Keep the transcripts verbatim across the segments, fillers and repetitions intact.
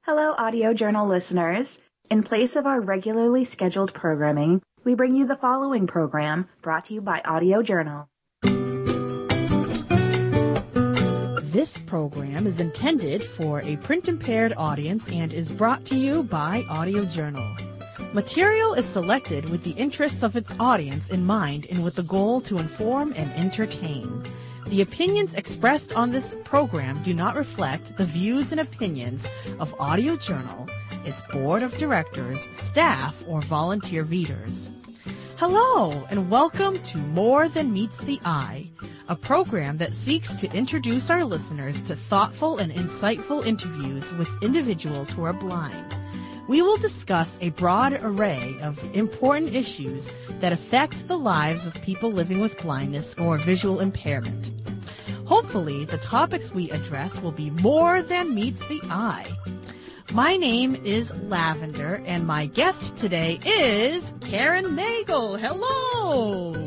Hello, Audio Journal listeners. In place of our regularly scheduled programming, we bring you the following program brought to you by Audio Journal. This program is intended for a print-impaired audience and is brought to you by Audio Journal. Material is selected with the interests of its audience in mind and with the goal to inform and entertain. The opinions expressed on this program do not reflect the views and opinions of Audio Journal, its board of directors, staff, or volunteer readers. Hello, and welcome to More Than Meets the Eye, a program that seeks to introduce our listeners to thoughtful and insightful interviews with individuals who are blind. We will discuss a broad array of important issues that affect the lives of people living with blindness or visual impairment. Hopefully, the topics we address will be more than meets the eye. My name is Lavender, and my guest today is Karen Nagel. Hello!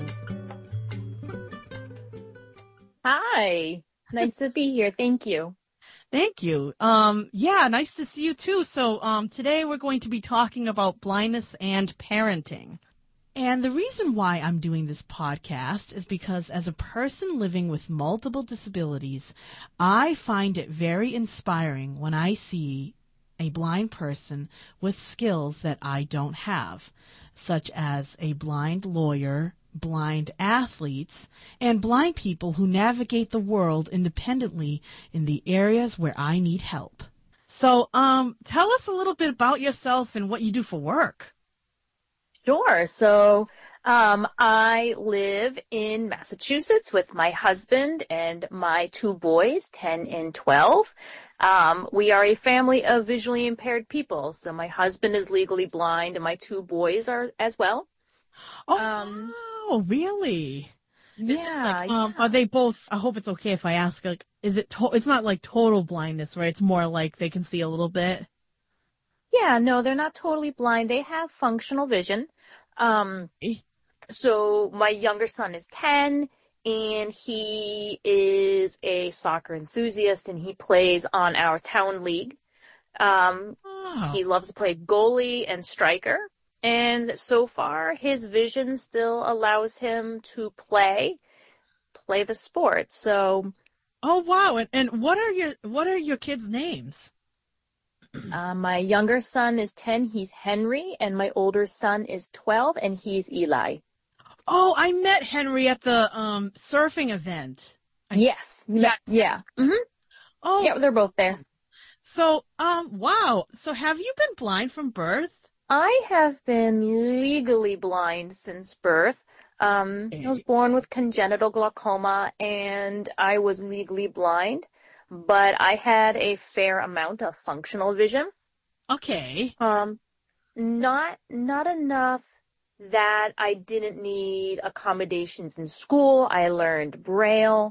Hi. Nice to be here. Thank you. Thank you. Um, yeah, nice to see you too. So um, today we're going to be talking about blindness and parenting. And the reason why I'm doing this podcast is because as a person living with multiple disabilities, I find it very inspiring when I see a blind person with skills that I don't have, such as a blind lawyer, blind athletes, and blind people who navigate the world independently in the areas where I need help. So, um, tell us a little bit about yourself and what you do for work. Sure. So, um, I live in Massachusetts with my husband and my two boys, ten and twelve. Um, we are a family of visually impaired people. So my husband is legally blind and my two boys are as well. Oh, Um, wow, really? Is it yeah, like, um, yeah. are they both, I hope it's okay if I ask, like, is it, to, it's not like total blindness, right? It's more like they can see a little bit. Yeah, no, they're not totally blind. They have functional vision. Um, so my younger son is ten and he is a soccer enthusiast and he plays on our town league. Um, Oh. He loves to play goalie and striker. And so far his vision still allows him to play, play the sport. So, Oh, wow. And, and what are your, what are your kids' names? Uh, my younger son is ten, he's Henry, and my older son is twelve, and he's Eli. Oh, I met Henry at the um surfing event. I, yes. yes. Yeah. Mm-hmm. Oh. Yeah, they're both there. So, um, wow. So have you been blind from birth? I have been legally blind since birth. Um, I was born with congenital glaucoma, and I was legally blind. But I had a fair amount of functional vision. Okay. Um, not not enough that I didn't need accommodations in school. I learned Braille,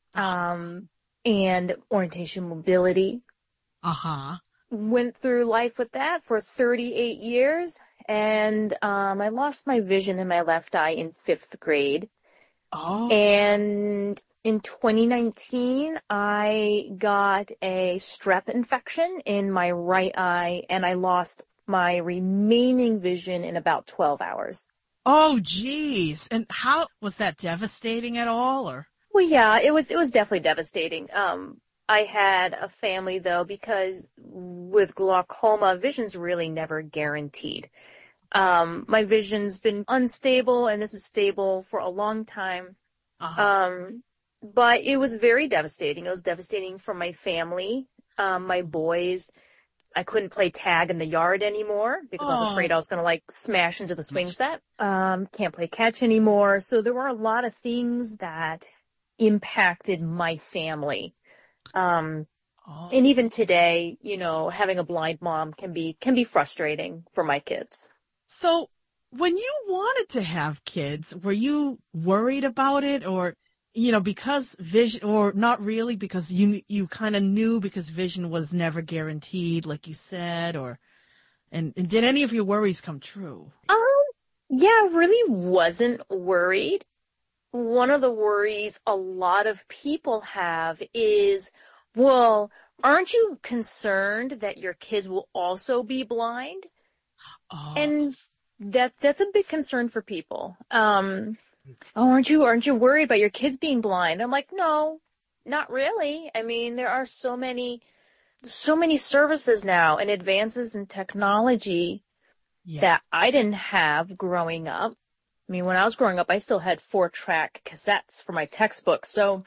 um, and orientation mobility. Uh-huh. Went through life with that for thirty-eight years, and um, I lost my vision in my left eye in fifth grade. Oh. And in twenty nineteen, I got a strep infection in my right eye, and I lost my remaining vision in about twelve hours. Oh, geez. And how, was that devastating at all, or? Well, yeah, it was, it was definitely devastating. Um, I had a family, though, because with glaucoma, vision's really never guaranteed. Um, my vision's been unstable, and this is stable for a long time. Uh-huh. Um, but it was very devastating. It was devastating for my family, um, my boys. I couldn't play tag in the yard anymore because oh. I was afraid I was going to like smash into the swing set. Um, can't play catch anymore. So there were a lot of things that impacted my family. Um, oh. And even today, you know, having a blind mom can be, can be frustrating for my kids. So when you wanted to have kids, were you worried about it, or, you know, because vision, or not really, because you, you kind of knew because vision was never guaranteed, like you said, or, and, and did any of your worries come true? Um, yeah, I really wasn't worried. One of the worries a lot of people have is, Well, aren't you concerned that your kids will also be blind? Oh. And that that's a big concern for people. Um, oh, aren't you aren't you worried about your kids being blind? I'm like, no, not really. I mean, there are so many so many services now and advances in technology Yeah. that I didn't have growing up. I mean, when I was growing up, I still had four-track cassettes for my textbooks. So,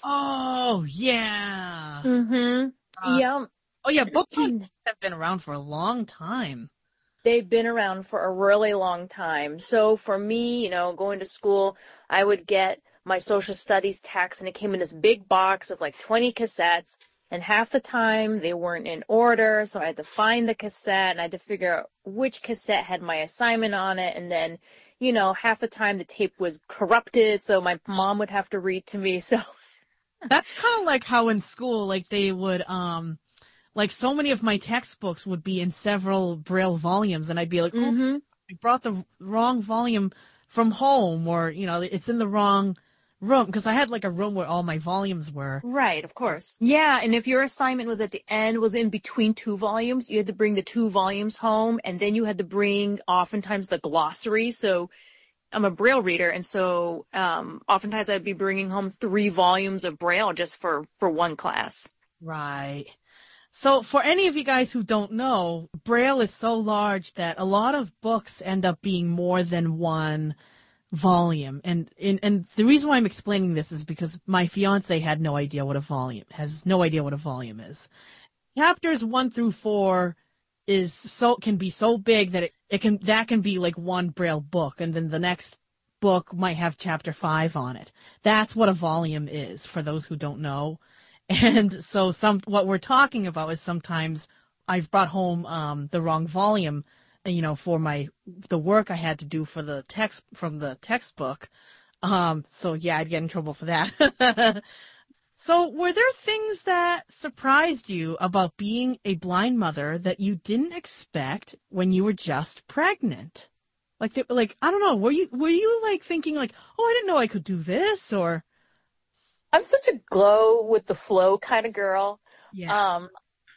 Oh, yeah. mm-hmm. Uh, Yeah. Oh, yeah, book podcasts have been around for a long time. They've been around for a really long time. So for me, you know, going to school, I would get my social studies text, and it came in this big box of like twenty cassettes, and half the time they weren't in order, so I had to find the cassette, and I had to figure out which cassette had my assignment on it, and then, you know, half the time the tape was corrupted, so my mom would have to read to me, so... That's kind of like how in school, like, they would, um, like, so many of my textbooks would be in several Braille volumes, and I'd be like, oh, Mm-hmm. I brought the wrong volume from home, or, you know, it's in the wrong room, because I had, like, a room where all my volumes were. Right, of course. Yeah, and if your assignment was at the end, was in between two volumes, you had to bring the two volumes home, and then you had to bring, oftentimes, the glossary, so... I'm a Braille reader, and so um, oftentimes I'd be bringing home three volumes of Braille just for, for one class. Right. So for any of you guys who don't know, Braille is so large that a lot of books end up being more than one volume. And and, and the reason why I'm explaining this is because my fiance had no idea what a volume, has no idea what a volume is. Chapters one through four is so can be so big that it, it can that can be like one Braille book, and then the next book might have chapter five on it. That's what a volume is for those who don't know. And so some what we're talking about is sometimes I've brought home um, the wrong volume, you know, for my the work I had to do for the text from the textbook. Um, so yeah, I'd get in trouble for that. So were there things that surprised you about being a blind mother that you didn't expect when you were just pregnant? Like, they, like I don't know, were you were you like thinking like, oh, I didn't know I could do this, or? I'm such a glow with the flow kind of girl. Yeah. Um,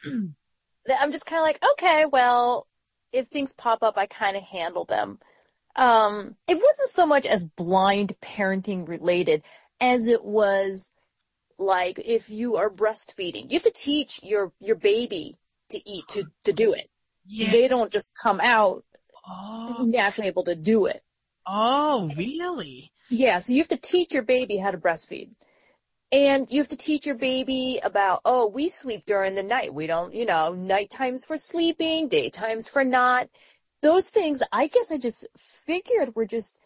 that I'm just kind of like, okay, well, if things pop up, I kind of handle them. Um, it wasn't so much as blind parenting related as it was like if you are breastfeeding, you have to teach your, your baby to eat, to, to do it. Yeah. They don't just come out Oh. naturally able to do it. Oh, really? Yeah, so you have to teach your baby how to breastfeed. And you have to teach your baby about, oh, we sleep during the night. We don't, you know, night times for sleeping, daytimes for not. Those things, I guess I just figured were just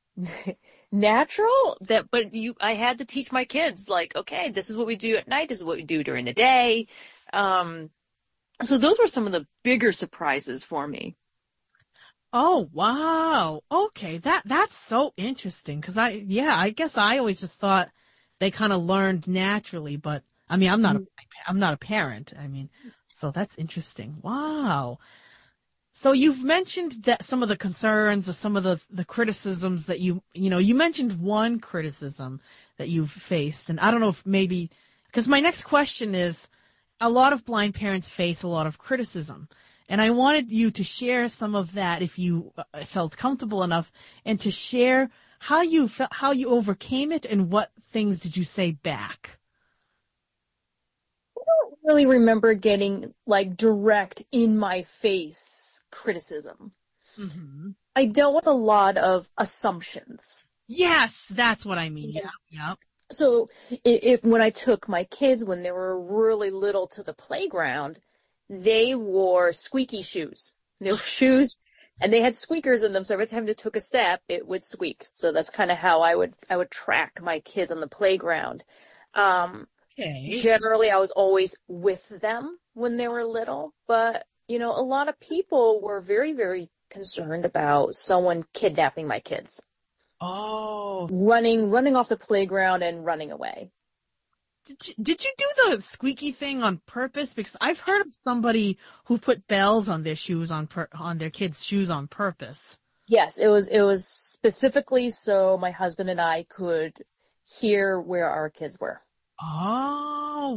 natural, that, but you, I had to teach my kids, like, okay, this is what we do at night, this is what we do during the day. Um, so those were some of the bigger surprises for me. Oh, wow. Okay, that that's so interesting, because I, yeah, I guess I always just thought they kind of learned naturally, but I mean, I'm not, a, I'm not a parent. I mean, so that's interesting. Wow. So you've mentioned that some of the concerns or some of the, the criticisms that you, you know, you mentioned one criticism that you've faced. And I don't know if maybe, because my next question is, a lot of blind parents face a lot of criticism. And I wanted you to share some of that if you felt comfortable enough, and to share how you felt, how you overcame it, and what things did you say back? I don't really remember getting like direct in my face criticism. Mm-hmm. I dealt with a lot of assumptions. Yes, that's what I mean. Yeah, yeah. So if, if when I took my kids when they were really little to the playground, they wore squeaky shoes. They were shoes, and they had squeakers in them. So every time they took a step, it would squeak. So that's kind of how I would I would track my kids on the playground. Um, Okay. Generally, I was always with them when they were little, but you know, a lot of people were very, very concerned about someone kidnapping my kids. Oh. Running, running off the playground and running away. Did you, did you do the squeaky thing on purpose? Because I've heard of somebody who put bells on their shoes on per, on their kids' shoes on purpose. Yes, it was, it was specifically so my husband and I could hear where our kids were. Oh,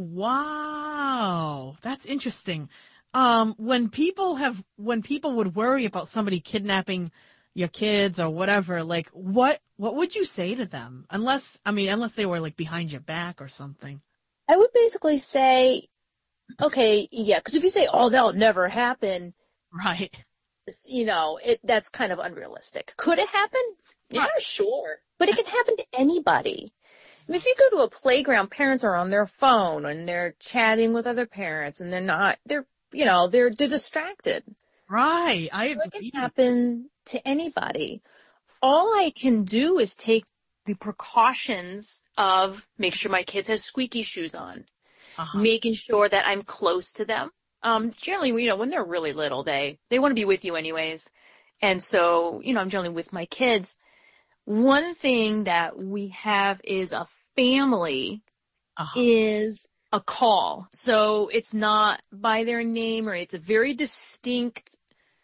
wow. That's interesting. Um, when people have, when people would worry about somebody kidnapping your kids or whatever, like what, what would you say to them? Unless, I mean, unless they were like behind your back or something. I would basically say, okay, yeah, because if you say, oh, that'll never happen, Right. you know, it that's kind of unrealistic. Could it happen? Yeah, Right. sure. But it can happen to anybody. I mean, if you go to a playground, parents are on their phone and they're chatting with other parents and they're not, they're, you know, they're, they're distracted. Right. I It agree. can happen to anybody. All I can do is take the precautions of make sure my kids have squeaky shoes on, Uh-huh. making sure that I'm close to them. Um, generally, you know, when they're really little, they, they want to be with you anyways. And so, you know, I'm generally with my kids. One thing that we have is a family Uh-huh. is a call. So it's not by their name, or it's a very distinct,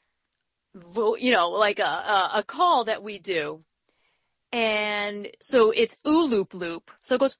vo- you know, like a, a, a call that we do. And so it's ooh loop loop. So it goes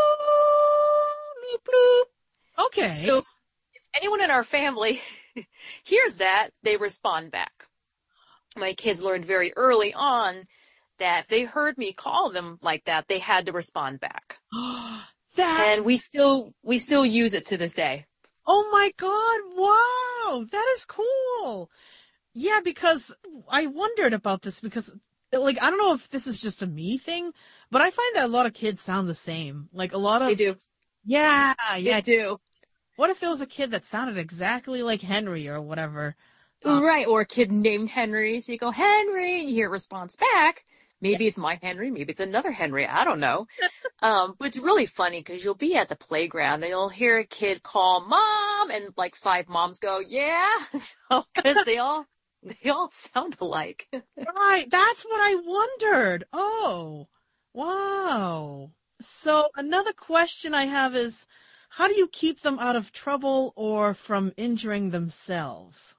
ooh loop loop. Okay. So if anyone in our family hears that, they respond back. My kids learned very early on that if they heard me call them like that, they had to respond back. That. And we still we still use it to this day. Oh my God. Wow. That is cool. Yeah, because I wondered about this because, like, I don't know if this is just a me thing, but I find that a lot of kids sound the same. Like, a lot of... They do. Yeah, yeah. They do. What if there was a kid that sounded exactly like Henry or whatever? Um, Right. Or a kid named Henry. So you go, Henry, and you hear a response back. Maybe it's my Henry. Maybe it's another Henry. I don't know. um, but it's really funny because you'll be at the playground and you'll hear a kid call mom, and like five moms go, yeah. so, because they all, they all sound alike. Right. That's what I wondered. Oh, wow. So another question I have is, how do you keep them out of trouble or from injuring themselves?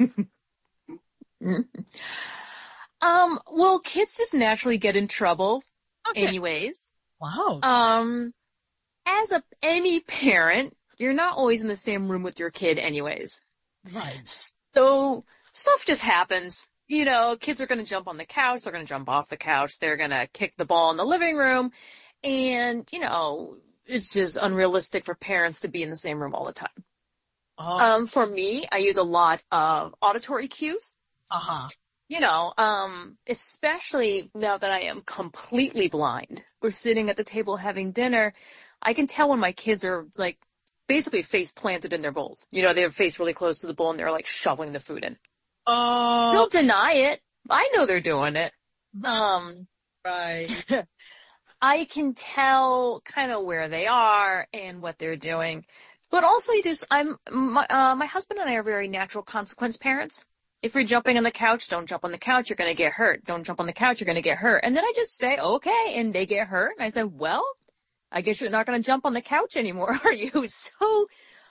um, well, kids just naturally get in trouble Okay. anyways. Wow. Um, as a, any parent, you're not always in the same room with your kid anyways. Right. So stuff just happens. You know, kids are going to jump on the couch. They're going to jump off the couch. They're going to kick the ball in the living room. And, you know, it's just unrealistic for parents to be in the same room all the time. Oh. Um, for me, I use a lot of auditory cues. Uh-huh. You know, um, especially now that I am completely blind. We're sitting at the table having dinner. I can tell when my kids are, like, basically face planted in their bowls. You know, they have face really close to the bowl and they're, like, shoveling the food in. Oh. They'll deny it. I know they're doing it. Um, right. I can tell kind of where they are and what they're doing. But also, you just, I'm, my, uh, my husband and I are very natural consequence parents. If you're jumping on the couch, don't jump on the couch, you're going to get hurt. Don't jump on the couch, you're going to get hurt. And then I just say, okay, and they get hurt. And I said, well, I guess you're not going to jump on the couch anymore, are you? So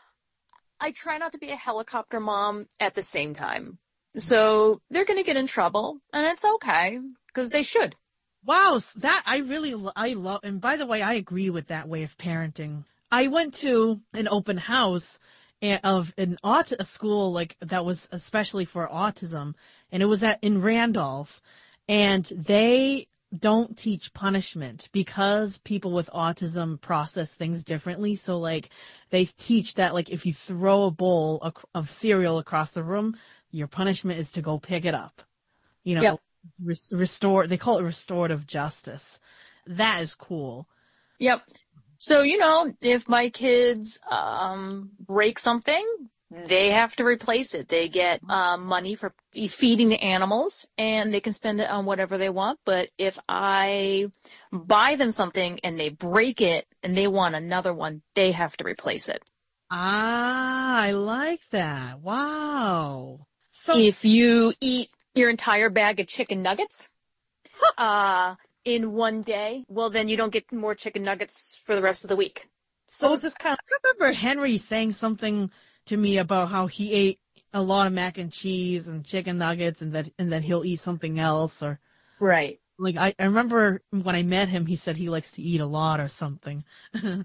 I try not to be a helicopter mom at the same time. So they're going to get in trouble, and it's okay, because they should. Wow, that I really I love. And by the way, I agree with that way of parenting. I went to an open house of an aut a school like that was especially for autism, and it was at in Randolph, and they don't teach punishment because people with autism process things differently. So like they teach that like if you throw a bowl of cereal across the room, your punishment is to go pick it up. You know. Yep. Restore, they call it restorative justice. That is cool. Yep. So, you know, if my kids um, break something, they have to replace it. They get uh, money for feeding the animals, and they can spend it on whatever they want. But if I buy them something and they break it and they want another one, they have to replace it. Ah, I like that. Wow. So if you eat your entire bag of chicken nuggets uh, in one day, well, then you don't get more chicken nuggets for the rest of the week. So oh, it's just kind of... I remember Henry saying something to me about how he ate a lot of mac and cheese and chicken nuggets, and that and then he'll eat something else. Or right. Like I, I remember when I met him, he said he likes to eat a lot or something.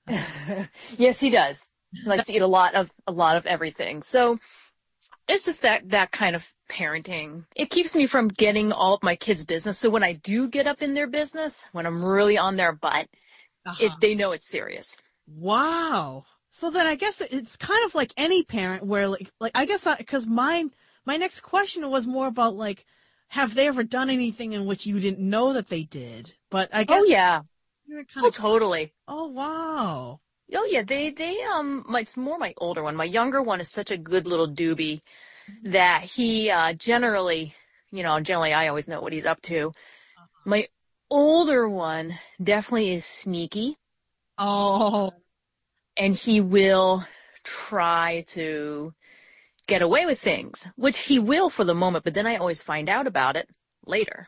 Yes, he does. He likes to eat a lot of a lot of everything. So it's just that that kind of parenting. It keeps me from getting all of my kids' business. So when I do get up in their business, when I'm really on their butt, Uh-huh. it they know it's serious. Wow. So then I guess it's kind of like any parent where like like I guess because mine my next question was more about like have they ever done anything in which you didn't know that they did? But I guess Oh yeah. you're kind Oh of totally. oh wow. Oh yeah, they they um my, it's more my older one. My younger one is such a good little doobie that he uh generally, you know, generally I always know what he's up to. My older one definitely is sneaky. Oh. And he will try to get away with things, which he will for the moment, but then I always find out about it later.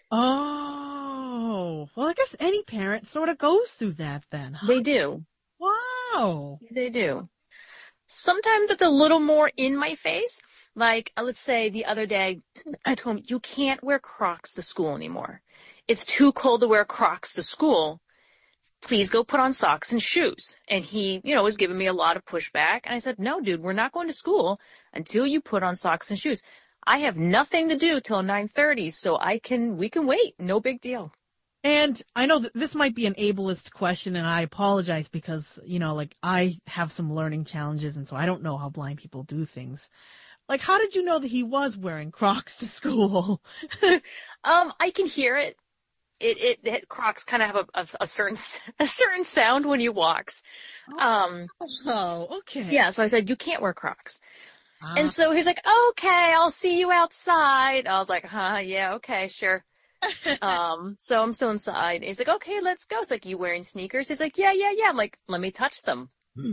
Oh. Well, I guess any parent sort of goes through that then. Huh? They do. Wow. They do. Sometimes it's a little more in my face. Like, uh, let's say the other day, I told him, you can't wear Crocs to school anymore. It's too cold to wear Crocs to school. Please go put on socks and shoes. And he, you know, was giving me a lot of pushback. And I said, no, dude, we're not going to school until you put on socks and shoes. I have nothing to do till nine thirty, so I can, we can wait. No big deal. And I know that this might be an ableist question, and I apologize because, you know, like I have some learning challenges, and so I don't know how blind people do things. Like, how did you know that he was wearing Crocs to school? um, I can hear it. It, it, it Crocs kind of have a, a, a certain, a certain sound when he walks. Um, oh, okay. yeah. So I said, you can't wear Crocs. Uh, And so he's like, okay, I'll see you outside. I was like, huh, yeah, okay, sure. um, so I'm still inside. He's like, okay, let's go. It's like, you wearing sneakers? He's like, yeah, yeah, yeah. I'm like, let me touch them.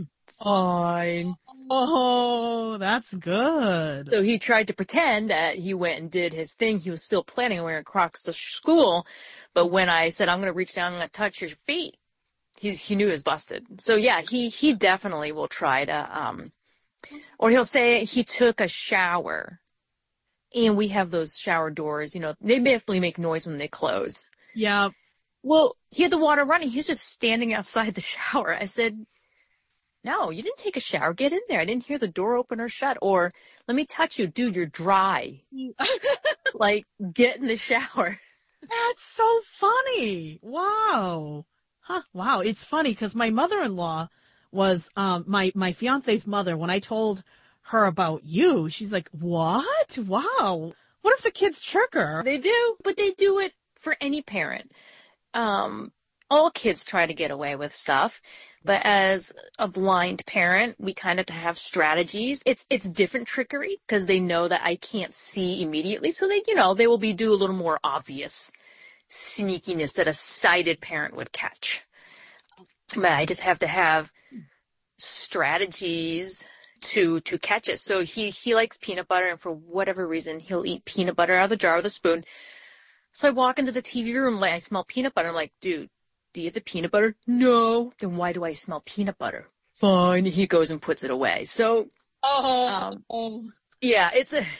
Fine. Oh, that's good. So he tried to pretend that he went and did his thing. He was still planning on wearing Crocs to school. But when I said, I'm going to reach down and touch your feet, he's, he knew he was busted. So yeah, he, he definitely will try to, um, or he'll say he took a shower. And we have those shower doors, you know, they definitely make noise when they close. Yeah. Well, he had the water running. He was just standing outside the shower. I said, no, you didn't take a shower. Get in there. I didn't hear the door open or shut. Or, let me touch you. Dude, you're dry. Like, get in the shower. That's so funny. Wow. Huh. Wow. It's funny because my mother-in-law was um my, my fiance's mother. When I told her about you, she's like, what? Wow. What if the kids trick her? They do, but they do it for any parent. Um, all kids try to get away with stuff, but as a blind parent, we kind of have strategies. It's it's different trickery because they know that I can't see immediately, so they, you know, they will be do a little more obvious sneakiness that a sighted parent would catch. But I just have to have strategies to to catch it. So he he likes peanut butter, and for whatever reason, he'll eat peanut butter out of the jar with a spoon. So I walk into the T V room, like I smell peanut butter. I'm like, dude, do you have the peanut butter? No. Then why do I smell peanut butter? Fine. He goes and puts it away. So, Oh, um, oh. yeah, it's a,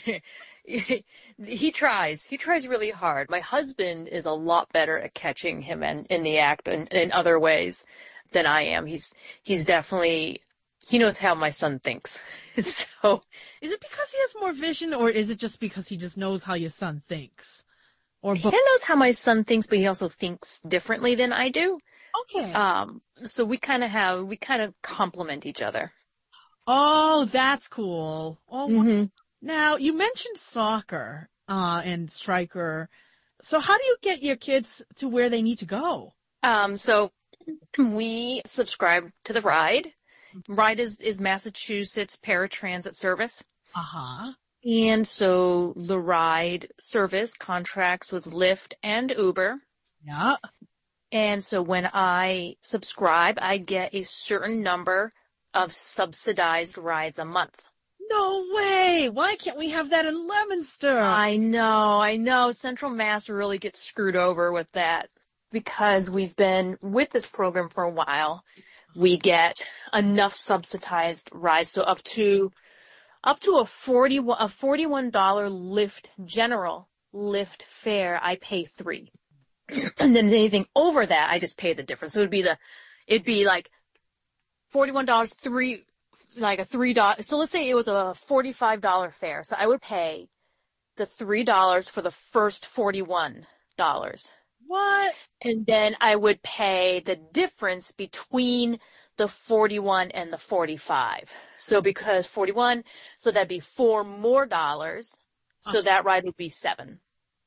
he tries, he tries really hard. My husband is a lot better at catching him in, in the act and in other ways than I am. He's, he's definitely, he knows how my son thinks. So. Is it because he has more vision, or is it just because he just knows how your son thinks? Or He knows how my son thinks, but he also thinks differently than I do. Okay. Um, so we kind of have, we kind of complement each other. Oh, that's cool. Oh, Mm-hmm. Now you mentioned soccer, uh, and striker. So how do you get your kids to where they need to go? Um, so we subscribe to the RIDE. RIDE is, is Massachusetts paratransit service. Uh-huh. And so the RIDE service contracts with Lyft and Uber. Yeah. And so when I subscribe, I get a certain number of subsidized rides a month. No way. Why can't we have that in Leominster? I know, I know. Central Mass really gets screwed over with that because we've been with this program for a while. We get enough subsidized rides, so up to up to a forty a forty-one dollar Lyft general Lyft fare, I pay three, and then anything over that, I just pay the difference. So it'd be the, it'd be like forty-one dollars, three, like a three dollars. So let's say it was a forty-five dollars fare. So I would pay the three dollars for the first forty-one dollars. What? And then I would pay the difference between the forty-one and the forty-five. So because forty-one, so that'd be four more dollars. So Uh, that ride would be seven.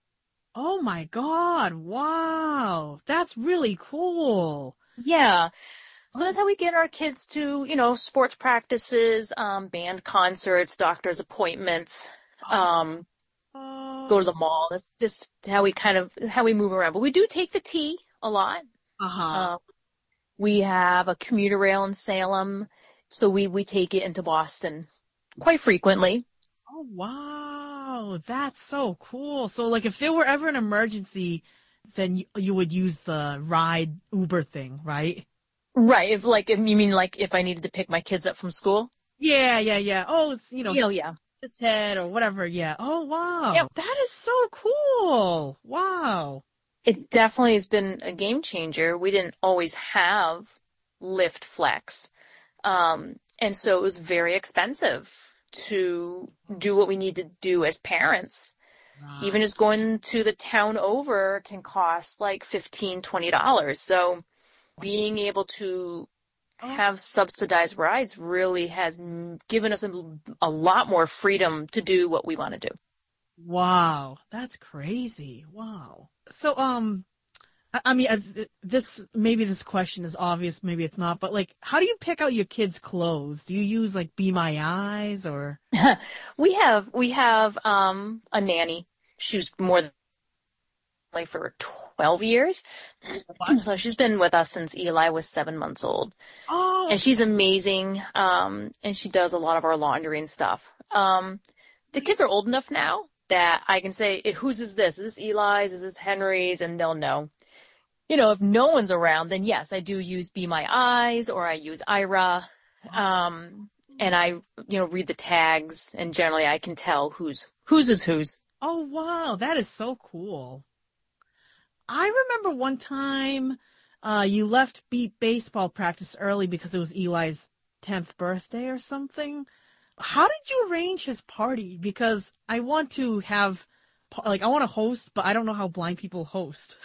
oh my God. Wow. That's really cool. Yeah. So Oh. that's how we get our kids to, you know, sports practices, um, band concerts, doctor's appointments, um, go to the mall. That's just how we kind of, how we move around. But we do take the T a lot. Uh-huh. Um, we have a commuter rail in Salem, so we, we take it into Boston quite frequently. Oh, wow. That's so cool. So, like, if there were ever an emergency, then you, you would use the ride Uber thing, right? Right. If like, if you mean like if I needed to pick my kids up from school? Yeah, yeah, yeah. Oh, it's, you know, You know, yeah. his head or whatever. Yeah. Oh, wow. Yep. That is so cool. Wow. It definitely has been a game changer. We didn't always have Lyft Flex. Um, and so it was very expensive to do what we need to do as parents. Wow. Even just going to the town over can cost like fifteen dollars, twenty dollars. So being able to have subsidized rides really has given us a, a lot more freedom to do what we want to do. Wow. That's crazy. Wow. So, um, I, I mean, I, this, maybe this question is obvious, maybe it's not, but like, how do you pick out your kids' clothes? Do you use like Be My Eyes or? we have, we have, um, a nanny. She was more than like for twelve years. What? So she's been with us since Eli was seven months old. Oh. And she's amazing. Um, and she does a lot of our laundry and stuff. Um, the kids are old enough now that I can say, whose is this? Is this Eli's? Is this Henry's? And they'll know. You know, if no one's around, then yes, I do use Be My Eyes or I use Ira. Um, and I, you know, read the tags and generally I can tell who's, whose is whose. Oh, wow. That is so cool. I remember one time uh, you left beat baseball practice early because it was Eli's tenth birthday or something. How did you arrange his party? Because I want to have, like, I want to host, but I don't know how blind people host.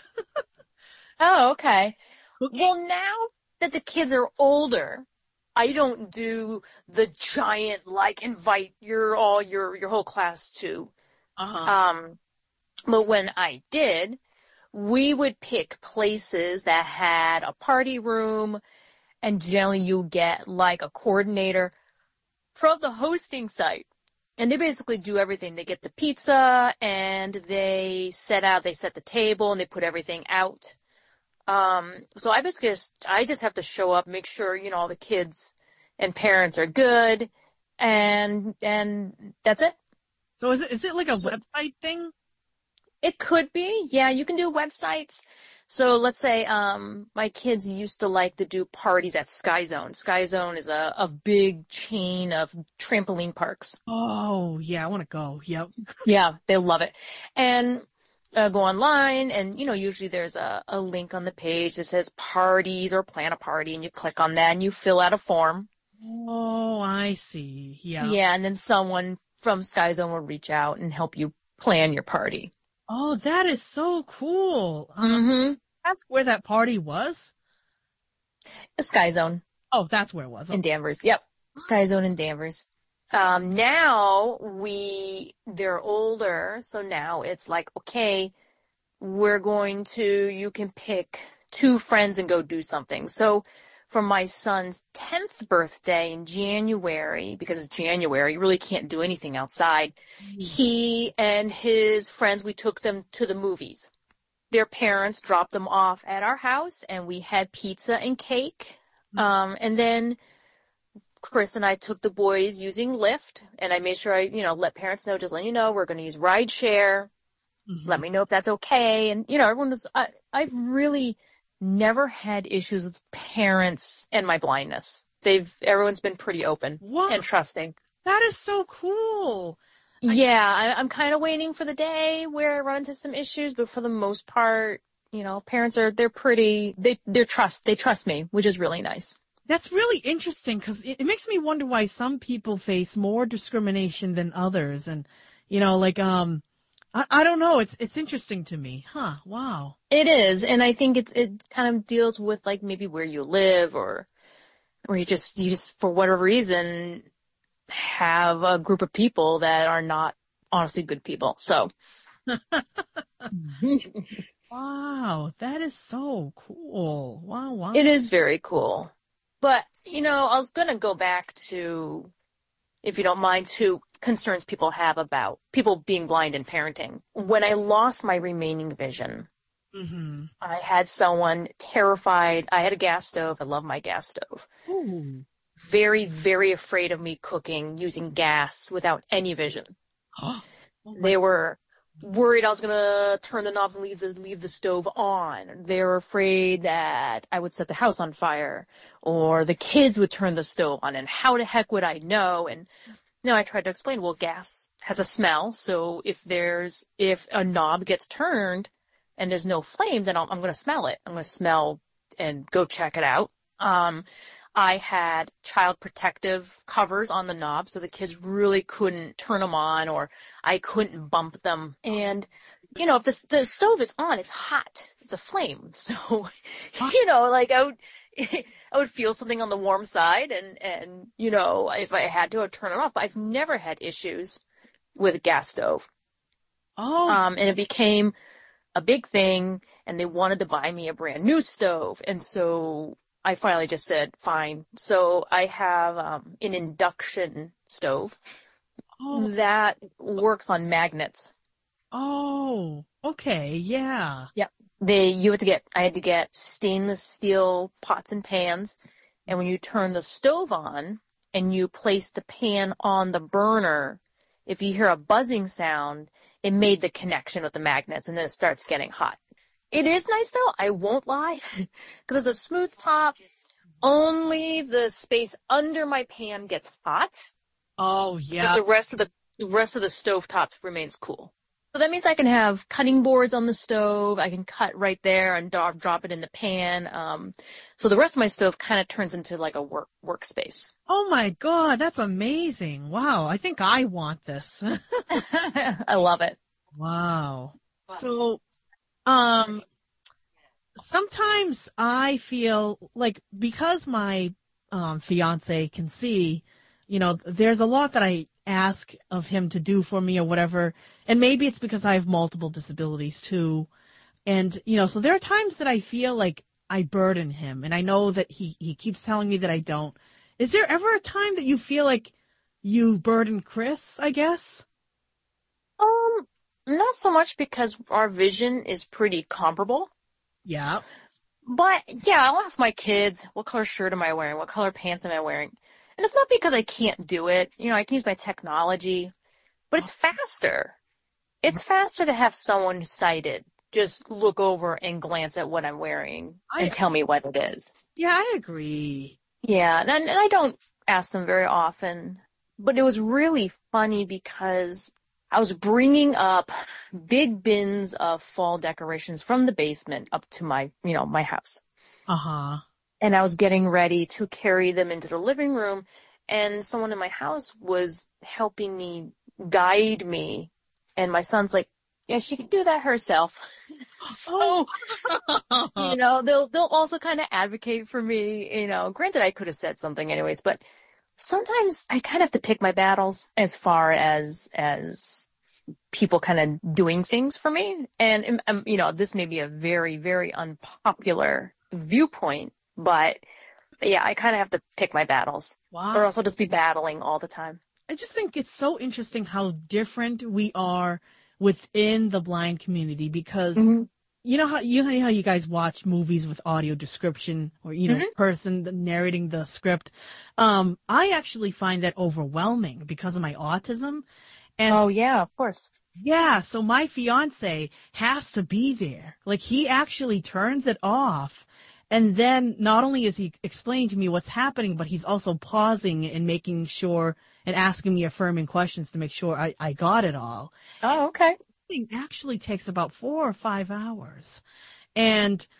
Oh, okay. Well, now that the kids are older, I don't do the giant, like, invite your all your, your whole class to. Uh-huh. Um, but when I did, we would pick places that had a party room, and generally you get like a coordinator from the hosting site. And they basically do everything. They get the pizza and they set out, they set the table and they put everything out. Um, so I basically just, I just have to show up, make sure, you know, all the kids and parents are good, and, and that's it. So is it, is it like a So- website thing? It could be. Yeah, you can do websites. So let's say um, my kids used to like to do parties at Sky Zone. Sky Zone is a, a big chain of trampoline parks. Oh, yeah, I want to go. Yep. Yeah, they love it. And uh, go online and, you know, usually there's a, a link on the page that says parties or plan a party, and you click on that and you fill out a form. Oh, I see. Yeah. Yeah, and then someone from Sky Zone will reach out and help you plan your party. Oh, that is so cool. Um, Mm-hmm. Ask where that party was? Sky Zone. Oh, that's where it was. In Danvers. Yep. Sky Zone in Danvers. Um, now we, they're older. So now it's like, okay, we're going to, you can pick two friends and go do something. So for my son's tenth birthday in January, because it's January, you really can't do anything outside. Mm. He and his friends, we took them to the movies. Their parents dropped them off at our house and we had pizza and cake. Um, and then Chris and I took the boys using Lyft, and I made sure I, you know, let parents know, just letting you know, we're going to use rideshare. Mm-hmm. Let me know if that's okay. And, you know, everyone was, I, I've really never had issues with parents and my blindness. They've, everyone's been pretty open Wow. and trusting. That is so cool. Yeah, I, I'm kind of waiting for the day where I run into some issues, but for the most part, you know, parents are, they're pretty, they, they're trust, they trust me, which is really nice. That's really interesting because it, it makes me wonder why some people face more discrimination than others. And, you know, like, um, I, I don't know. It's it's interesting to me. Huh. Wow. It is. And I think it, it kind of deals with like maybe where you live or, or you just, you just, for whatever reason, have a group of people that are not honestly good people. So. Wow. That is so cool. Wow. Wow. It is very cool. But, you know, I was going to go back to, if you don't mind, to concerns people have about people being blind and parenting. When I lost my remaining vision, mm-hmm. I had someone terrified. I had a gas stove. I love my gas stove. Ooh. Very, very afraid of me cooking using gas without any vision. Oh, they were worried I was going to turn the knobs and leave the, leave the stove on. They were afraid that I would set the house on fire or the kids would turn the stove on. And how the heck would I know? And, you know, I tried to explain, well, gas has a smell. So if there's, if a knob gets turned and there's no flame, then I'm, I'm going to smell it. I'm going to smell and go check it out. Um, I had child protective covers on the knob so the kids really couldn't turn them on or I couldn't bump them. And, you know, if the, the stove is on, it's hot. It's a flame. So, you know, like I would, I would feel something on the warm side and, and, you know, if I had to, I'd turn it off. But I've never had issues with a gas stove. Oh. Um, and it became a big thing and they wanted to buy me a brand new stove. And so I finally just said, fine. So I have um, an induction stove Oh. that works on magnets. Oh, okay. Yeah. Yep. They, you had to get, I had to get stainless steel pots and pans. And when you turn the stove on and you place the pan on the burner, if you hear a buzzing sound, it made the connection with the magnets and then it starts getting hot. It is nice, though. I won't lie, because it's a smooth top. Only the space under my pan gets hot. Oh, yeah. But the rest of the, the rest of the stove top remains cool. So that means I can have cutting boards on the stove. I can cut right there and do- drop it in the pan. Um, so the rest of my stove kind of turns into like a work workspace. Oh my God, that's amazing! Wow, I think I want this. I love it. Wow. So. Um, sometimes I feel like because my um, fiance can see, you know, there's a lot that I ask of him to do for me or whatever. And maybe it's because I have multiple disabilities too. And, you know, so there are times that I feel like I burden him. And I know that he, he keeps telling me that I don't. Is there ever a time that you feel like you burden Chris, I guess? Um, Not so much because our vision is pretty comparable. Yeah. But, yeah, I'll ask my kids, what color shirt am I wearing? What color pants am I wearing? And it's not because I can't do it. You know, I can use my technology. But it's faster. It's faster to have someone sighted just look over and glance at what I'm wearing I, and tell me what it is. Yeah, I agree. Yeah, and, and I don't ask them very often. But it was really funny because I was bringing up big bins of fall decorations from the basement up to my, you know, my house. Uh-huh. And I was getting ready to carry them into the living room. And someone in my house was helping me guide me. And my son's like, yeah, she could do that herself. So, you know, they'll, they'll also kind of advocate for me, you know, granted I could have said something anyways, but sometimes I kind of have to pick my battles as far as, as people kind of doing things for me. And, um, you know, this may be a very, very unpopular viewpoint, but yeah, I kind of have to pick my battles. Wow. Or else I'll just be battling all the time. I just think it's so interesting how different we are within the blind community because mm-hmm. you know how you know how you guys watch movies with audio description or you know mm-hmm. person narrating the script. Um, I actually find that overwhelming because of my autism. And oh yeah, of course. Yeah, so my fiance has to be there. Like he actually turns it off. And then not only is he explaining to me what's happening, but he's also pausing and making sure and asking me affirming questions to make sure I, I got it all. Oh, okay. It actually takes about four or five hours. And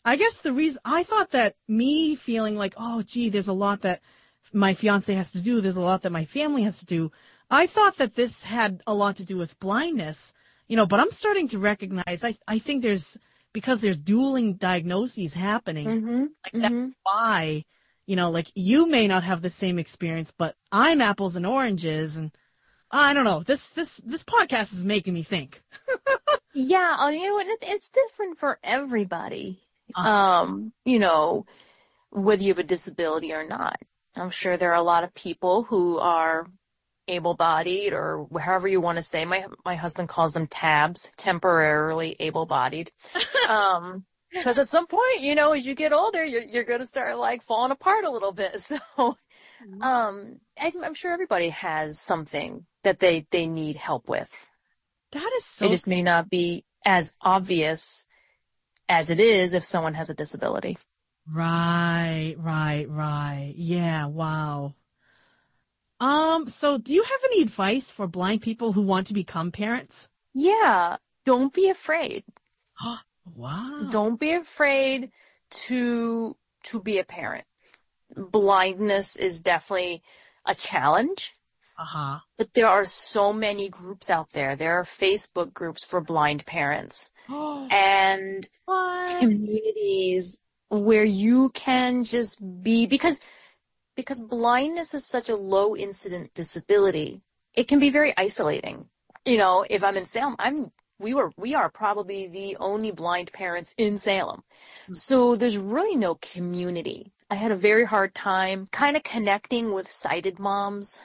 I guess the reason I thought that me feeling like, oh, gee, there's a lot that my fiance has to do. There's a lot that my family has to do. I thought that this had a lot to do with blindness, you know, but I'm starting to recognize, I, I think there's, because there's dueling diagnoses happening, Mm-hmm. like Mm-hmm. that's why, you know, like you may not have the same experience, but I'm apples and oranges. And I don't know, this, this, this podcast is making me think. Yeah, uh, you know, and it's, it's different for everybody. Uh, Um, you know, whether you have a disability or not. I'm sure there are a lot of people who are able-bodied, or however you want to say. My my husband calls them tabs, temporarily able-bodied. Um, because at some point, you know, as you get older, you're you're going to start like falling apart a little bit. So, um, I'm, I'm sure everybody has something that they they need help with. that is so It just may not be as obvious as it is if someone has a disability. Right, right, right. Yeah, wow. Um, so do you have any advice for blind people who want to become parents? Yeah, don't be afraid. Wow. Don't be afraid to to be a parent. Blindness is definitely a challenge, Uh-huh. but there are so many groups out there. There are Facebook groups for blind parents and What? communities where you can just be, because because blindness is such a low incident disability. It can be very isolating. You know, if I'm in Salem, I'm we were we are probably the only blind parents in Salem. So there's really no community. I had a very hard time kind of connecting with sighted moms,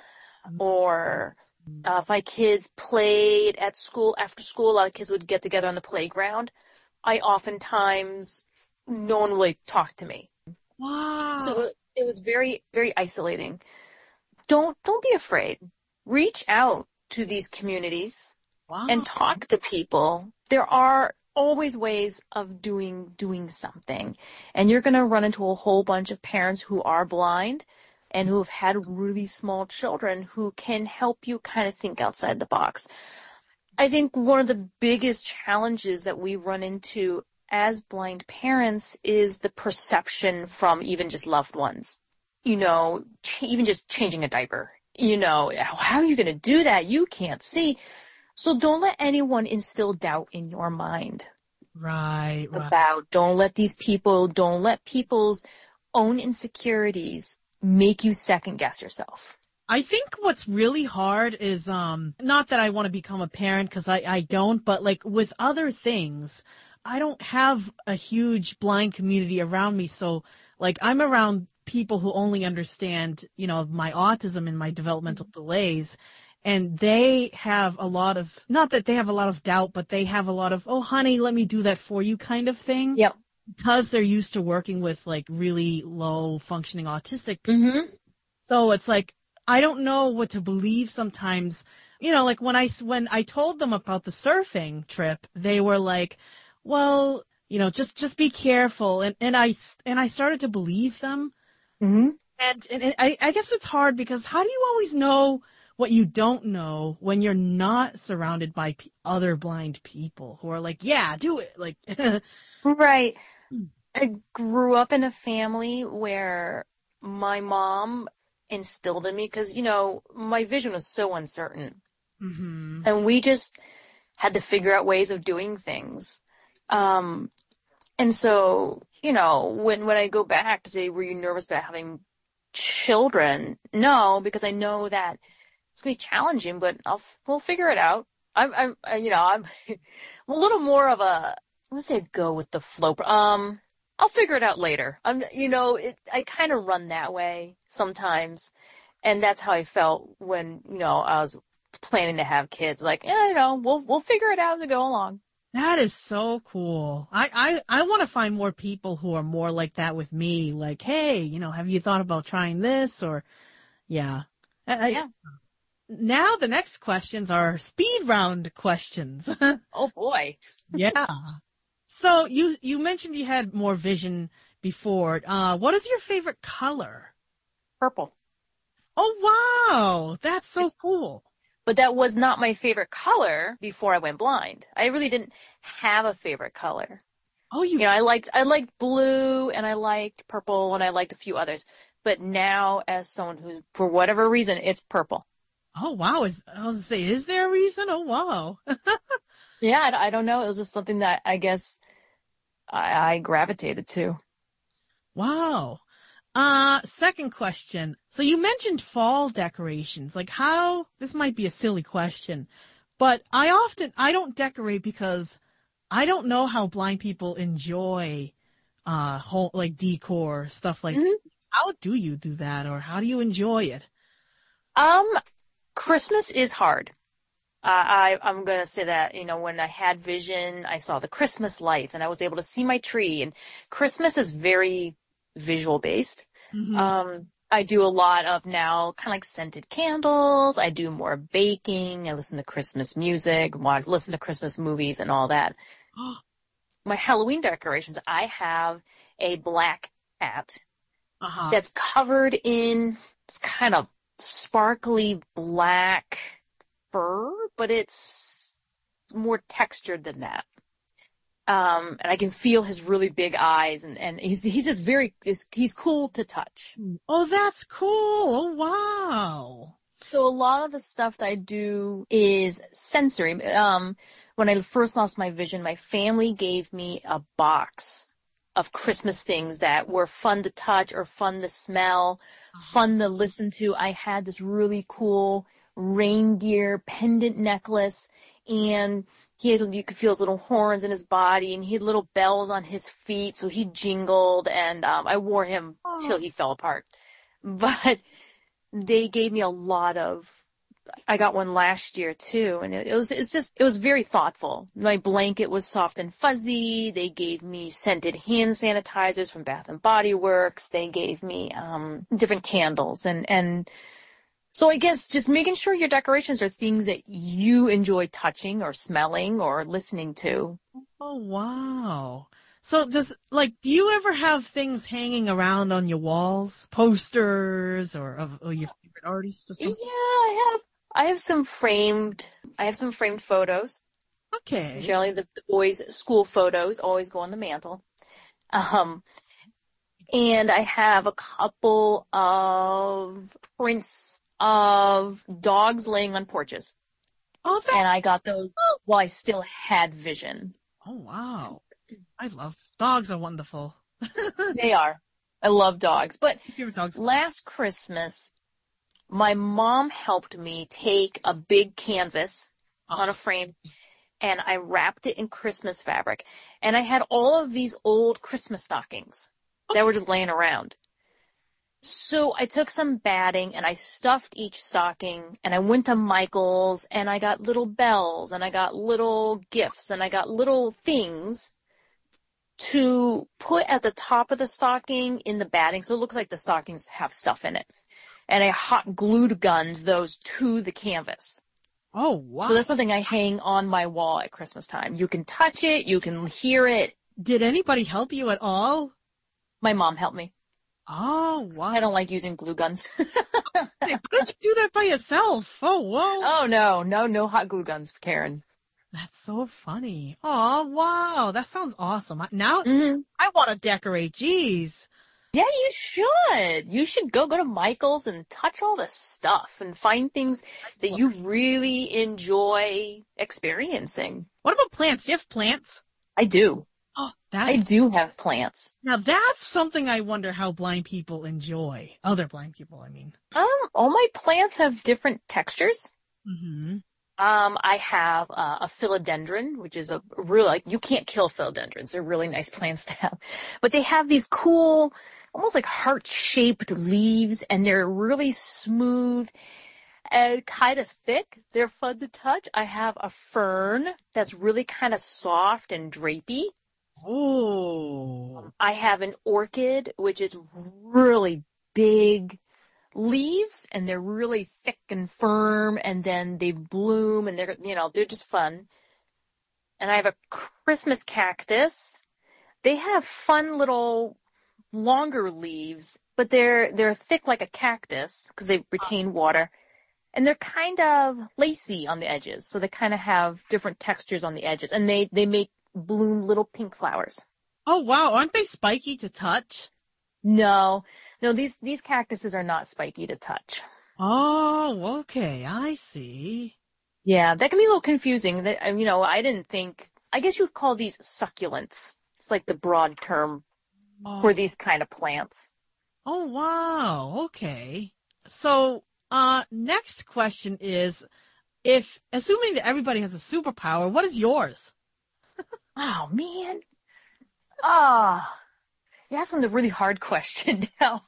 or uh, if my kids played at school, after school, a lot of kids would get together on the playground. I oftentimes, no one really talked to me. Wow. So it was very, very isolating. Don't, don't be afraid. Reach out to these communities Wow. and talk to people. There are always ways of doing, doing something. And you're going to run into a whole bunch of parents who are blind and who have had really small children who can help you kind of think outside the box. I think one of the biggest challenges that we run into as blind parents is the perception from even just loved ones. You know, ch- even just changing a diaper. You know, how are you going to do that? You can't see. So don't let anyone instill doubt in your mind Right, right. about, don't let these people, don't let people's own insecurities make you second guess yourself. I think what's really hard is, um, not that I want to become a parent, because I, I don't, but like with other things, I don't have a huge blind community around me. So like I'm around people who only understand, you know, my autism and my developmental delays. And they have a lot of, not that they have a lot of doubt, but they have a lot of, oh, honey, let me do that for you kind of thing. Yep. Because they're used to working with like really low functioning autistic people. Mm-hmm. So it's like, I don't know what to believe sometimes. You know, like when I, when I told them about the surfing trip, they were like, well, you know, just, just be careful. And, and I, and I started to believe them. Mm-hmm. And, and, and I, I guess it's hard because how do you always know what you don't know when you're not surrounded by p- other blind people who are like, yeah, do it. Like, Right. I grew up in a family where my mom instilled in me, because, you know, my vision was so uncertain. mm-hmm. And we just had to figure out ways of doing things. Um, and so, you know, when, when I go back to say, were you nervous about having children? No, because I know that it's going to be challenging, but I'll, we'll figure it out. I'm, I'm, I- you know, I'm, I'm a little more of a, I would say go with the flow. Um, I'll figure it out later. I'm, you know, it, I kind of run that way sometimes. And that's how I felt when, you know, I was planning to have kids. Like, yeah, you know, we'll, we'll figure it out as we go along. That is so cool. I, I, I want to find more people who are more like that with me. Like, hey, you know, have you thought about trying this? Or, yeah. I, Yeah. Now the next questions are speed round questions. Oh boy. Yeah. So you, you mentioned you had more vision before. Uh, what is your favorite color? Purple. Oh, wow. That's so cool. But that was not my favorite color before I went blind. I really didn't have a favorite color. Oh, you. You know, I liked I liked blue and I liked purple and I liked a few others. But now, as someone who's, for whatever reason, it's purple. Oh, wow. Is, I was going to say, is there a reason? Oh, wow. Yeah, I, I don't know. It was just something that I guess I, I gravitated to. Wow. Uh, second question. So you mentioned fall decorations. Like how, this might be a silly question, but I often, I don't decorate because I don't know how blind people enjoy, uh, whole, like decor, stuff like that. hmm How do you do that, or how do you enjoy it? Um, Christmas is hard. Uh, I, I'm going to say that, you know, when I had vision, I saw the Christmas lights and I was able to see my tree. And Christmas is very visual based. Mm-hmm. Um, I do a lot of now kind of like scented candles. I do more baking. I listen to Christmas music, watch, listen to Christmas movies and all that. My Halloween decorations, I have a black cat Uh-huh. that's covered in it's kind of sparkly black fur, but it's more textured than that. Um, and I can feel his really big eyes, and, and he's he's just very he's, he's cool to touch. Oh, that's cool. Oh, wow. So a lot of the stuff that I do is sensory. Um, when I first lost my vision, my family gave me a box of Christmas things that were fun to touch or fun to smell, fun to listen to. I had this really cool reindeer pendant necklace, and he had, you could feel his little horns in his body, and he had little bells on his feet, so he jingled, and um, I wore him till he fell apart. But they gave me a lot of, I got one last year too, and it, it was, it's just, it was very thoughtful. My blanket was soft and fuzzy. They gave me scented hand sanitizers from Bath and Body Works. They gave me, um, different candles, and, and so I guess just making sure your decorations are things that you enjoy touching or smelling or listening to. Oh, wow. So does, like, do you ever have things hanging around on your walls? Posters or of, of your favorite artists or Yeah, something? I have, I have some framed, I have some framed photos. Okay. Generally, the, the boys' school photos always go on the mantle. Um, and I have a couple of prints of dogs laying on porches. Oh, that, And I got those while I still had vision. oh, wow. I love, dogs are wonderful. They are. I love dogs. But Favorite dogs. last Christmas, my mom helped me take a big canvas on a frame, and I wrapped it in Christmas fabric. And I had all of these old Christmas stockings that were just laying around. So I took some batting and I stuffed each stocking, and I went to Michael's and I got little bells and I got little gifts and I got little things to put at the top of the stocking in the batting, so it looks like the stockings have stuff in it. And I hot glued gunned those to the canvas. Oh, wow. So that's something I hang on my wall at Christmas time. You can touch it, you can hear it. Did anybody help you at all? My mom helped me. Oh, wow. I don't like using glue guns. Hey, why don't you do that by yourself? Oh, whoa. Oh, no, no, no hot glue guns, Karen. That's so funny. Oh, wow. That sounds awesome. I- Now Mm-hmm. I want to decorate. Jeez. Yeah, you should. You should go go to Michael's and touch all the stuff and find things that you really enjoy experiencing. What about plants? Do you have plants? I do. Oh, I that's, do have plants. now that's something I wonder how blind people enjoy. Other blind people, I mean. Um, all my plants have different textures. Mm-hmm. Um, I have uh, a philodendron, which is a real, like, you can't kill philodendrons. They're really nice plants to have. But they have these cool, almost like heart-shaped leaves, and they're really smooth and kind of thick. They're fun to touch. I have a fern that's really kind of soft and drapey. Oh. I have an orchid, which is really big leaves, and they're really thick and firm, and then they bloom, and they're, you know, they're just fun. And I have a Christmas cactus. They have fun little longer leaves, but they're they're thick like a cactus because they retain water, and they're kind of lacy on the edges, so they kind of have different textures on the edges, and they they make bloom little pink flowers. Oh, wow. Aren't they spiky to touch? No, no, these, these cactuses are not spiky to touch. Oh, okay. I see. Yeah, that can be a little confusing. That, uh, you know, I didn't think, I guess you'd call these succulents. It's like the broad term for Oh, these kind of plants. oh, wow. Okay. So, uh, next question is, if, assuming that everybody has a superpower, what is yours? Oh, man. Ah, you're asking the really hard question now.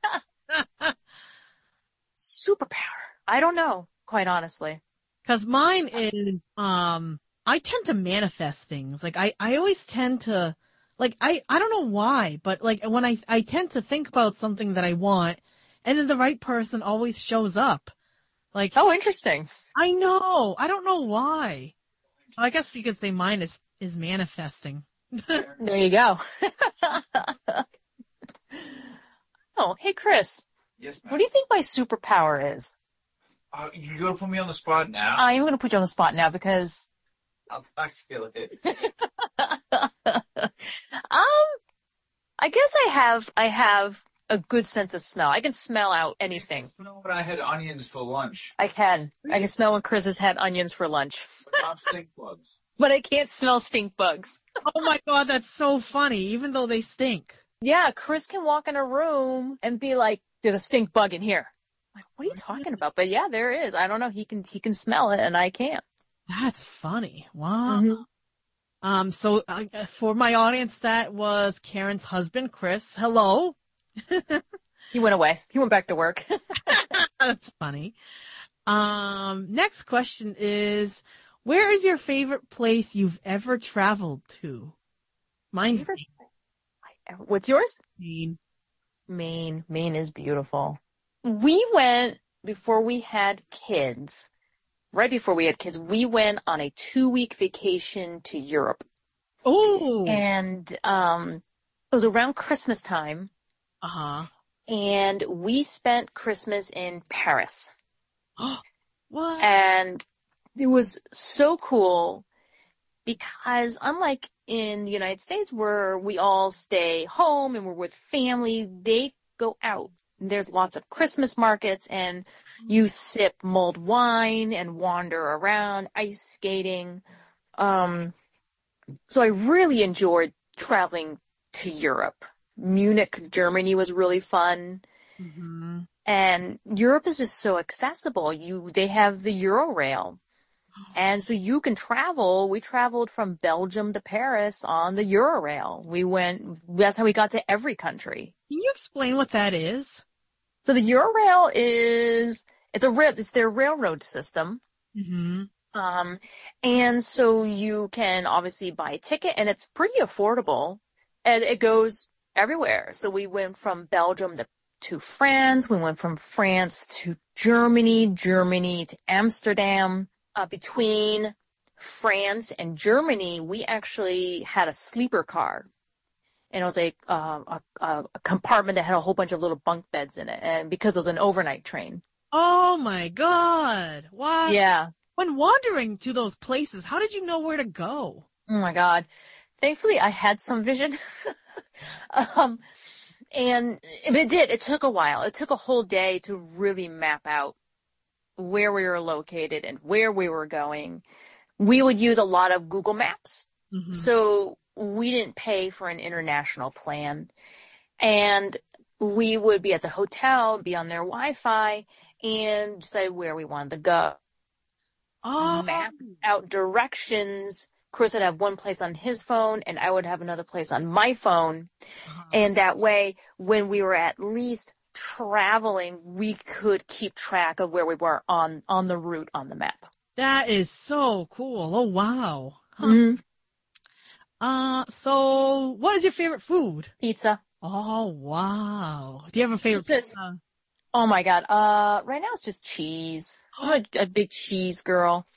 Superpower. I don't know, quite honestly. Because mine is, um, I tend to manifest things. Like, I, I always tend to, like, I, I don't know why, but like, when I, I tend to think about something that I want, and then the right person always shows up. Like, Oh, interesting. I know, I don't know why. I guess you could say mine is, is manifesting. There you go. Oh, hey, Chris. Yes, ma'am. What do you think my superpower is? Uh, you're going to put me on the spot now? I am going to put you on the spot now because, I'll talk to you later. um, I guess I have, I have a good sense of smell. I can smell out anything. You know what? I had onions for lunch. I can. I can smell when Chris has had onions for lunch. But not stink bugs. But I can't smell stink bugs. Oh my god, that's so funny, even though they stink. Yeah, Chris can walk in a room and be like, there's a stink bug in here. I'm like, what are you talking about? But yeah, there is. I don't know. He can, he can smell it and I can't. That's funny. Wow. Mm-hmm. Um, so uh, for my audience, that was Karen's husband, Chris. Hello. He went away. He went back to work. That's funny. Um, next question is, where is your favorite place you've ever traveled to? Mine's What's yours? Maine. Maine. Maine is beautiful. We went before we had kids. Right before we had kids, we went on a two-week vacation to Europe. Oh. And um, it was around Christmas time. Uh-huh. And we spent Christmas in Paris. What? And it was so cool because unlike in the United States where we all stay home and we're with family, they go out. There's lots of Christmas markets and you sip mulled wine and wander around, ice skating. Um, so I really enjoyed traveling to Europe. Munich, Germany was really fun. Mm-hmm. And Europe is just so accessible. You, they have the Eurorail. And so you can travel. We traveled from Belgium to Paris on the Eurorail. We went, that's how we got to every country. Can you explain what that is? So the Eurorail is, it's a rail, it's their railroad system. Mm-hmm. Um, and so you can obviously buy a ticket and it's pretty affordable and it goes everywhere. So we went from Belgium to, to France. We went from France to Germany, Germany to Amsterdam. Uh, between France and Germany, we actually had a sleeper car. And it was a, uh, a, a compartment that had a whole bunch of little bunk beds in it. And because it was an overnight train. Oh my god. Wow. Yeah. When wandering to those places, how did you know where to go? Oh my God. Thankfully, I had some vision. um, and it did. It took a while. It took a whole day to really map out where we were located and where we were going. We would use a lot of Google Maps. Mm-hmm. So we didn't pay for an international plan. And we would be at the hotel, be on their Wi-Fi, and decide where we wanted to go. Oh. Map out directions. Chris would have one place on his phone, and I would have another place on my phone. Uh-huh. And that way, when we were at least traveling, we could keep track of where we were on, on the route on the map. That is so cool. Oh, wow. Huh. Mm-hmm. Uh, so what is your favorite food? Pizza. Oh, wow. Do you have a favorite Pizza? pizza? Oh my God. Uh, right now it's just cheese. I'm a, a big cheese girl.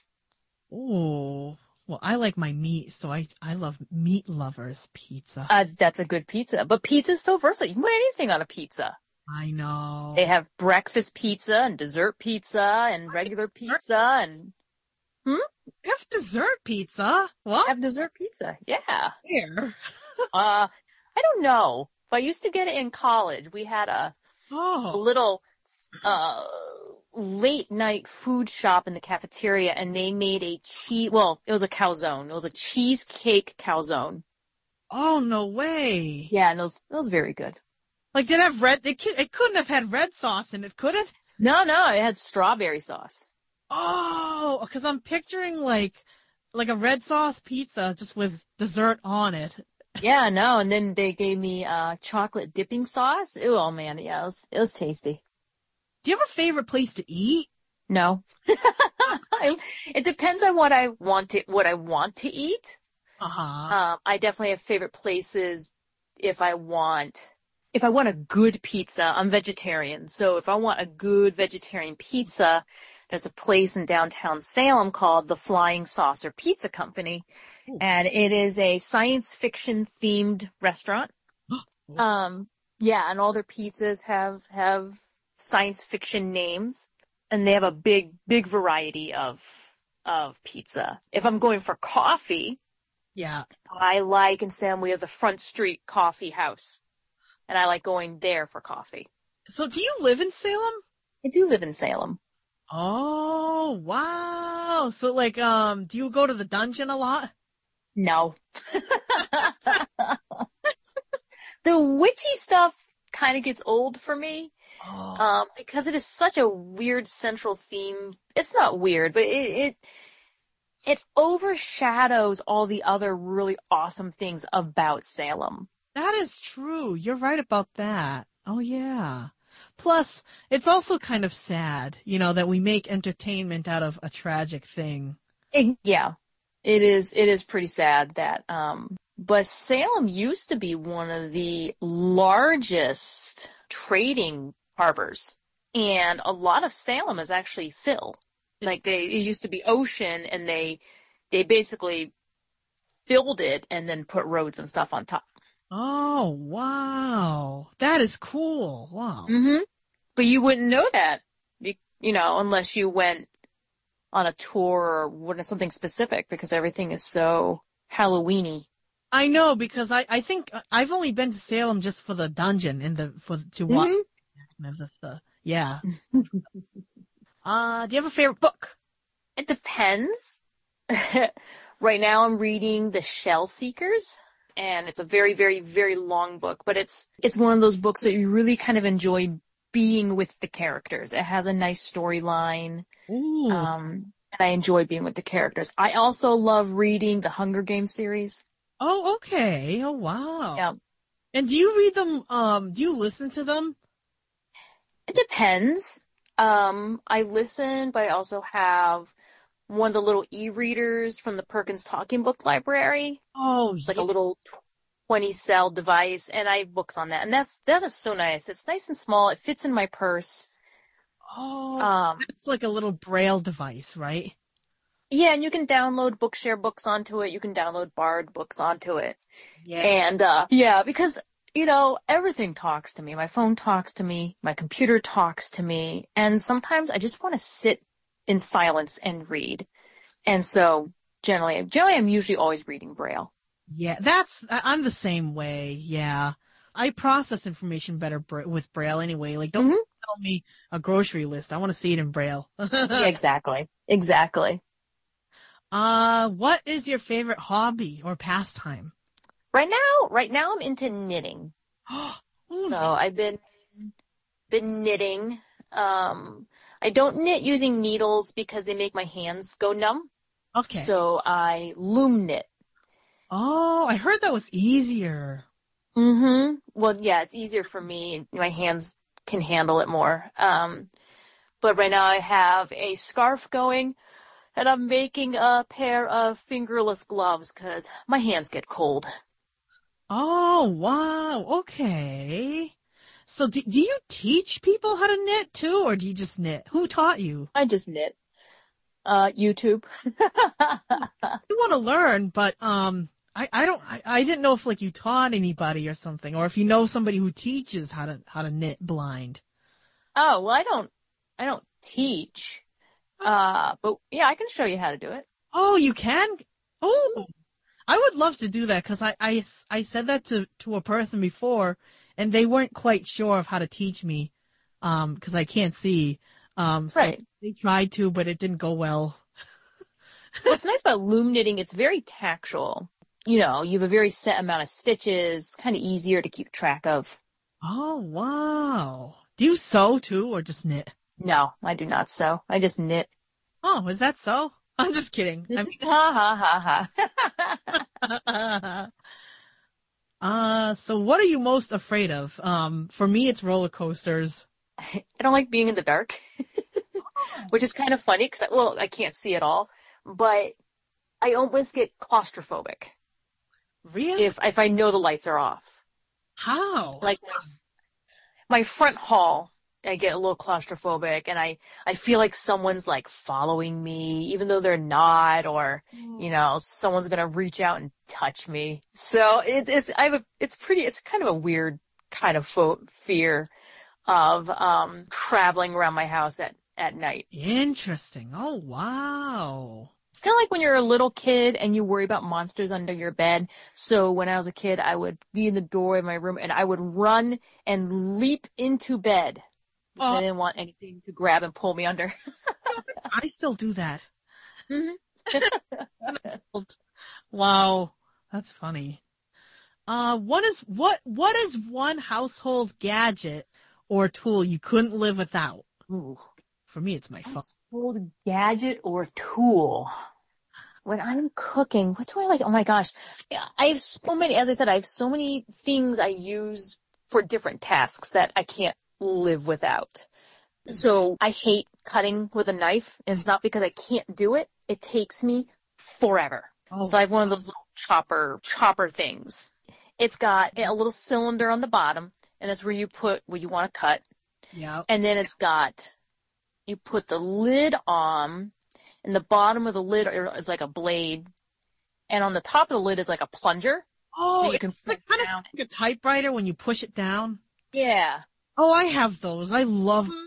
Oh, well, I like my meat, so I, I love Meat Lovers pizza. Uh, that's a good pizza. But pizza's so versatile. You can put anything on a pizza. I know. They have breakfast pizza and dessert pizza and regular pizza and... Hmm? They have dessert pizza? What? Have dessert pizza. Yeah. Where? Uh, I don't know. But I used to get it in college. We had a, a Oh, little uh late night food shop in the cafeteria, and they made a cheese. Well, it was a calzone. It was a cheesecake calzone. oh, no way. Yeah, and it was it was very good. Like, did it have red? It, cou- it couldn't have had red sauce in it, could it? No, no, it had strawberry sauce. Oh, because I'm picturing like like a red sauce pizza just with dessert on it. Yeah, no, and then they gave me uh chocolate dipping sauce. Ooh, oh man, yeah, it was it was tasty. Do you have a favorite place to eat? No. I- It depends on what I want to what I want to eat. Uh-huh. Um, I definitely have favorite places if I want if I want a good pizza. I'm vegetarian, so if I want a good vegetarian pizza, there's a place in downtown Salem called the Flying Saucer Pizza Company, Ooh. and it is a science fiction themed restaurant. Um, yeah, and all their pizzas have have science fiction names, and they have a big big variety of of pizza. If I'm going for coffee, Yeah. I like in Salem we have the Front Street Coffee House, and I like going there for coffee. So do you live in Salem? I do live in Salem. Oh, wow. So like, um, do you go to the dungeon a lot? No. The witchy stuff kind of gets old for me. Oh, Um, because it is such a weird central theme. It's not weird, but it, it it overshadows all the other really awesome things about Salem. that is true. You're right about that. Oh, yeah. Plus, it's also kind of sad, you know, that we make entertainment out of a tragic thing. It- yeah, it is. It is pretty sad that. Um, but Salem used to be one of the largest trading harbors, and a lot of Salem is actually fill. Like they, it used to be ocean, and they, they basically filled it and then put roads and stuff on top. Oh, wow. That is cool. Wow. Mm-hmm. But you wouldn't know that, you, you know, unless you went on a tour or went something specific, because everything is so Halloweeny. I know because I, I think I've only been to Salem just for the dungeon and the for to watch. Mhm. The, the, yeah. uh, do you have a favorite book? It depends. Right now I'm reading The Shell Seekers, and it's a very, very, very long book, but it's it's one of those books that you really kind of enjoy being with the characters. It has a nice storyline, Ooh. um, and I enjoy being with the characters. I also love reading the Hunger Games series. Oh, okay. Oh, wow. Yeah. And do you read them? Um, do you listen to them? It depends. Um, I listen, but I also have one of the little e-readers from the Perkins Talking Book Library. Oh, It's like yeah. a little twenty cell device, and I have books on that. And that's that is so nice. It's nice and small. It fits in my purse. Oh, Um, it's like a little braille device, right? yeah, and you can download Bookshare books onto it. You can download Bard books onto it. Yeah. And uh, yeah, because you know everything talks to me. My phone talks to me. My computer talks to me. And sometimes I just want to sit in silence and read. And so generally, generally, I'm usually always reading Braille. Yeah, that's, I- I'm the same way. Yeah. I process information better bra- with braille anyway. Like, don't Mhm. tell me a grocery list. I want to see it in braille. Yeah, exactly. Exactly. Uh, what is your favorite hobby or pastime? Right now, right now I'm into knitting. Ooh, So I've been been knitting. Um, I don't knit using needles because they make my hands go numb. okay. So I loom knit. Oh, I heard that was easier. Mm-hmm. Well, yeah, it's easier for me. My hands can handle it more. Um, but right now I have a scarf going, and I'm making a pair of fingerless gloves because my hands get cold. Oh, wow. Okay. So do, do you teach people how to knit too, or do you just knit? Who taught you? I just knit. Uh, YouTube. You want to learn, but um, I, I don't I, I didn't know if like you taught anybody or something, or if you know somebody who teaches how to how to knit blind. Oh, well, I don't, I don't teach. Uh, but yeah, I can show you how to do it. Oh, you can. Oh, I would love to do that because I, I, I said that to, to a person before, and they weren't quite sure of how to teach me um, because I can't see. Um, so Right. they tried to, but it didn't go well. What's nice about loom knitting, it's very tactual. You know, you have a very set amount of stitches, kind of easier to keep track of. Oh, wow. Do you sew too or just knit? No, I do not sew. I just knit. Oh, is that so? I'm just kidding. I'm... ha ha ha ha. uh, so what are you most afraid of? Um, for me, it's roller coasters. I don't like being in the dark, which is kind of funny because, I, well, I can't see at all, but I almost get claustrophobic Really? if if I know the lights are off. How? Like my, my front hall, I get a little claustrophobic, and I, I feel like someone's like following me, even though they're not, or you know, someone's gonna reach out and touch me. So it, it's I have a it's pretty it's kind of a weird kind of fo- fear of um traveling around my house at at night. Interesting. Oh, wow. It's kind of like when you're a little kid and you worry about monsters under your bed. So when I was a kid, I would be in the doorway of my room and I would run and leap into bed because Oh. I didn't want anything to grab and pull me under. I still do that. Mm-hmm. Wow. That's funny. Uh, what is, what, what is one household gadget or tool you couldn't live without? Ooh. For me, it's my phone. Household gadget or tool. When I'm cooking, what do I like? Oh my gosh. I have so many, as I said, I have so many things I use for different tasks that I can't live without. So I hate cutting with a knife. And it's not because I can't do it. It takes me forever. Oh. So I have one of those little chopper, chopper things. It's got a little cylinder on the bottom, and it's where you put what you want to cut. Yeah. And then it's got, you put the lid on, and the bottom of the lid is like a blade, and on the top of the lid is like a plunger. Oh, you it's can like push kind down. of like a typewriter when you push it down. Yeah. Oh, I have those. I love. Mm-hmm.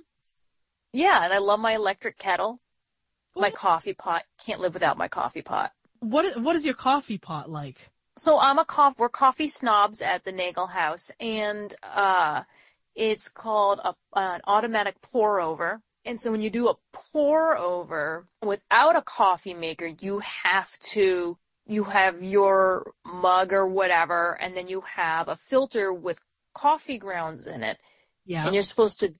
Yeah, and I love my electric kettle, my Oh. coffee pot. Can't live without my coffee pot. What is, what is your coffee pot like? So I'm a coffee, we're coffee snobs at the Nagel House, and uh, it's called a, an automatic pour over. And so when you do a pour over without a coffee maker, you have to, you have your mug or whatever, and then you have a filter with coffee grounds in it. Yeah. And you're supposed to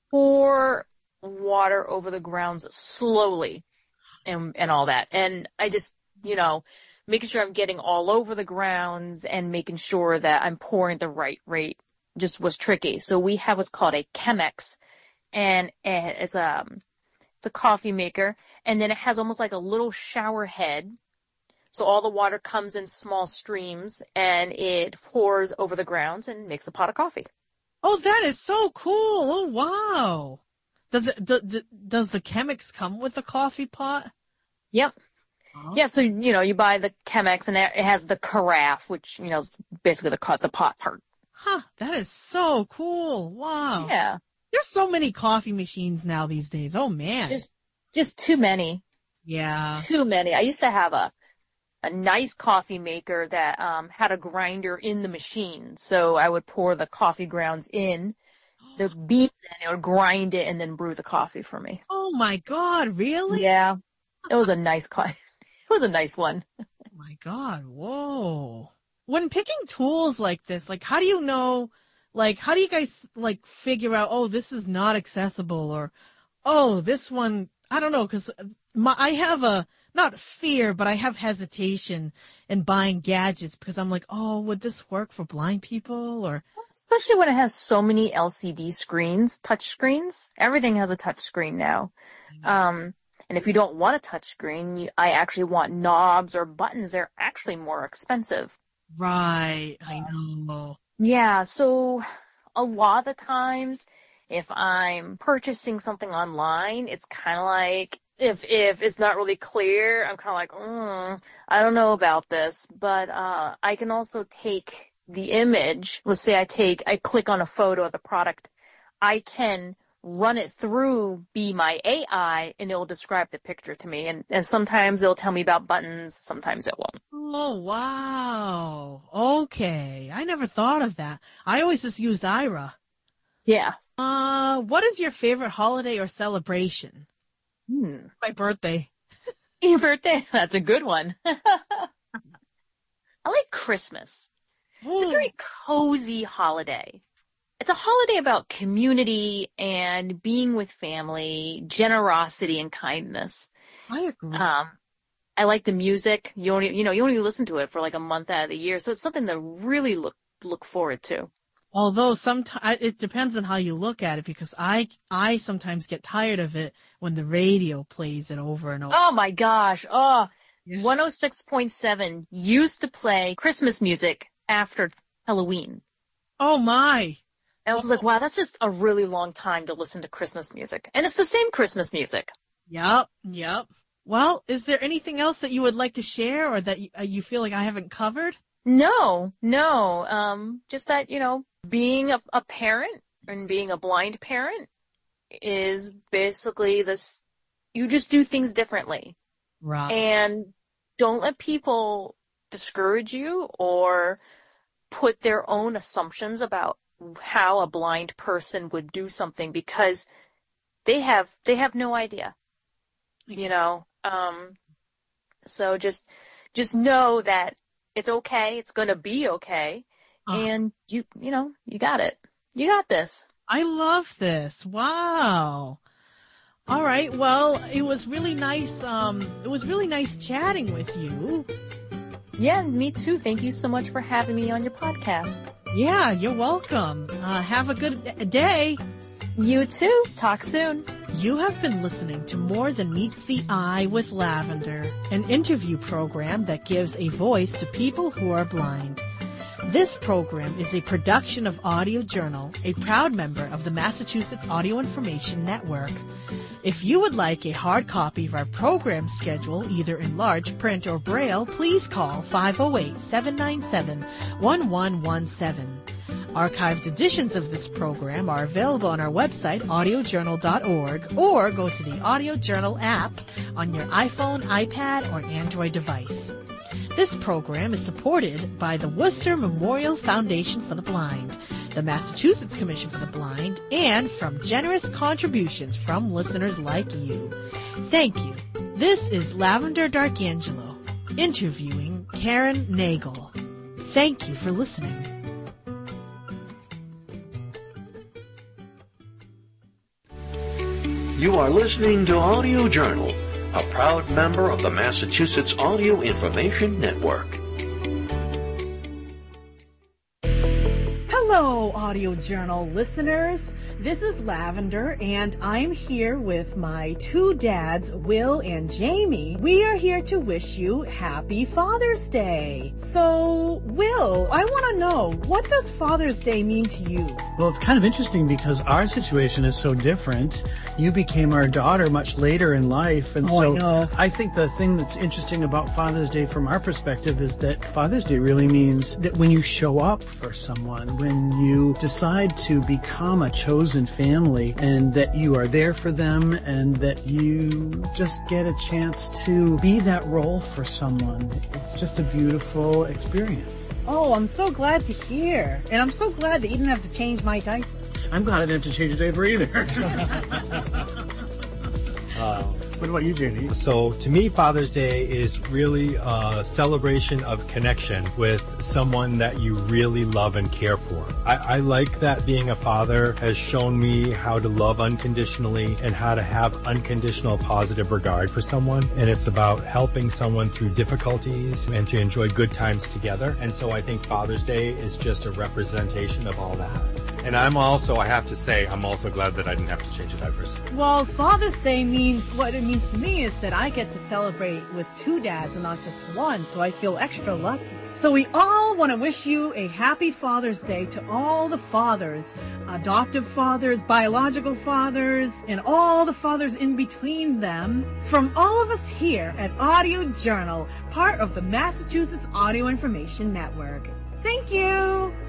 pour water over the grounds slowly and, and all that. And I just, you know, making sure I'm getting all over the grounds and making sure that I'm pouring the right rate just was tricky. So we have what's called a Chemex, and it's a, it's a coffee maker, and then it has almost like a little shower head. So all the water comes in small streams, and it pours over the grounds and makes a pot of coffee. Oh, that is so cool. Oh, wow. Does it, do, do, does the Chemex come with a coffee pot? Yep. Oh. Yeah, so, you know, you buy the Chemex, and it has the carafe, which, you know, is basically the, the pot part. Huh, that is so cool. Wow. Yeah. There's so many coffee machines now these days. Oh, man. Just, just too many. Yeah. Too many. I used to have a, a nice coffee maker that um, had a grinder in the machine. So I would pour the coffee grounds in, the beans, and it would grind it and then brew the coffee for me. Oh, my God. Really? Yeah. It was a nice coffee. It was a nice one. Oh, my God. Whoa. When picking tools like this, like, how do you know, like, how do you guys, like, figure out, oh, this is not accessible, or, oh, this one, I don't know, because I have a, not fear, but I have hesitation in buying gadgets because I'm like, oh, would this work for blind people, or? Especially when it has so many L C D screens, touch screens. Everything has a touch screen now. Um, and if you don't want a touch screen, you, I actually want knobs or buttons. They're actually more expensive. Right, I know. Yeah, so a lot of the times, if I'm purchasing something online, it's kind of like, if if it's not really clear, I'm kind of like, mm, I don't know about this. But uh, I can also take the image. Let's say I take, I click on a photo of the product. I can run it through Be My A I, and it'll describe the picture to me. And, and sometimes it'll tell me about buttons, sometimes it won't. Oh, wow. Okay. I never thought of that. I always just used Ira. Yeah. Uh, what is your favorite holiday or celebration? Hmm. It's my birthday. Your birthday? That's a good one. I like Christmas. It's a very cozy holiday. It's a holiday about community and being with family, generosity and kindness. I agree. Um, I like the music. You only, you know, you only listen to it for like a month out of the year, so it's something to really look look forward to. Although sometimes it depends on how you look at it, because I I sometimes get tired of it when the radio plays it over and over. Oh my gosh! Oh, Yeah. one oh six point seven used to play Christmas music after Halloween. Oh my! I was like, wow, that's just a really long time to listen to Christmas music, and it's the same Christmas music. Yep, yep. Well, is there anything else that you would like to share, or that you, uh, you feel like I haven't covered? No, no. Um, just that, you know, being a, a parent and being a blind parent is basically this, you just do things differently. Right. And don't let people discourage you or put their own assumptions about how a blind person would do something, because they have, they have no idea, you know? Um, so just, just know that it's okay. It's going to be okay. Uh, and you, you know, you got it. You got this. I love this. Wow. All right. Well, it was really nice. Um, it was really nice chatting with you. Yeah, me too. Thank you so much for having me on your podcast. Yeah, you're welcome. Uh, have a good day. You too. Talk soon. You have been listening to More Than Meets the Eye with Lavender, an interview program that gives a voice to people who are blind. This program is a production of Audio Journal, a proud member of the Massachusetts Audio Information Network. If you would like a hard copy of our program schedule, either in large print or braille, please call five oh eight, seven nine seven, one one one seven. Archived editions of this program are available on our website, audio journal dot org, or go to the Audio Journal app on your iPhone, iPad, or Android device. This program is supported by the Worcester Memorial Foundation for the Blind, the Massachusetts Commission for the Blind, and from generous contributions from listeners like you. Thank you. This is Lavender Darkangelo, interviewing Karen Nagel. Thank you for listening. You are listening to Audio Journal, a proud member of the Massachusetts Audio Information Network. Hello, Audio Journal listeners. This is Lavender, and I'm here with my two dads, Will and Jamie. We are here to wish you Happy Father's Day. So, Will, I want to know, what does Father's Day mean to you? Well, it's kind of interesting because our situation is so different. You became our daughter much later in life, and oh, so I know. I think the thing that's interesting about Father's Day from our perspective is that Father's Day really means that when you show up for someone, when you decide to become a chosen family, and that you are there for them, and that you just get a chance to be that role for someone. It's just a beautiful experience. Oh, I'm so glad to hear. And I'm so glad that you didn't have to change my diaper. I'm glad I didn't have to change a diaper either. uh, what about you, J D? So to me, Father's Day is really a celebration of connection with someone that you really love and care for. I, I like that being a father has shown me how to love unconditionally and how to have unconditional positive regard for someone. And it's about helping someone through difficulties and to enjoy good times together. And so I think Father's Day is just a representation of all that. And I'm also, I have to say, I'm also glad that I didn't have to change the diapers. Well, Father's Day means, what it means to me is that I get to celebrate with two dads and not just one, so I feel extra lucky. So we all want to wish you a happy Father's Day to all the fathers, adoptive fathers, biological fathers, and all the fathers in between them. From all of us here at Audio Journal, part of the Massachusetts Audio Information Network. Thank you!